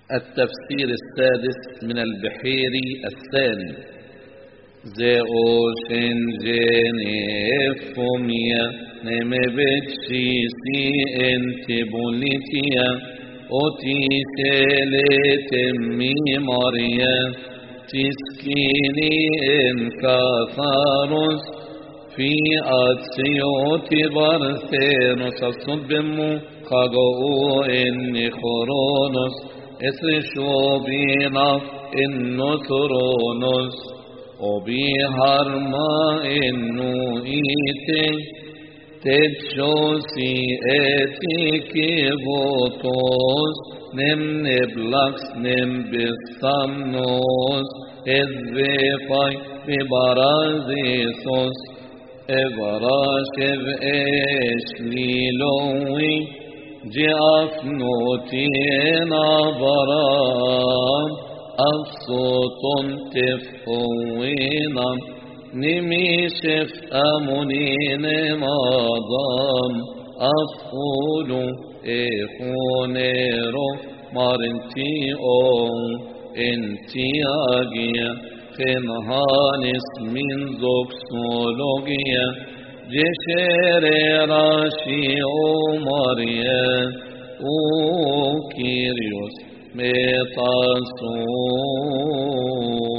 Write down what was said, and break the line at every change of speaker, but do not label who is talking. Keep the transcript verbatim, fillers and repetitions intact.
التفسير السادس من البحيري الثاني. زئوشن جنفوميا نمبتشي سي انت بوليتيا اوتي سيلتمي ماريا تسكيني ان كاثاروس في اتسيوتي بارثينوس الصبمو قاقو اني خرونوس اسر شوبينا انو ثرونوس وبيهرما انو ايتي تجوسي اتي كيبوتوس نم نبلكس نم بستمنوس اذبفاي ببرازيسوس ابراشف اش ليلوي جافنوتينا برام الصوت تفوينا نميشف أمونين ماضام أفقول إخونيرو مارنتي أو انتي آجيا خنهانس من زوكسولوجيا جشير راشي أو ماريا أو كيريوس ميتاسون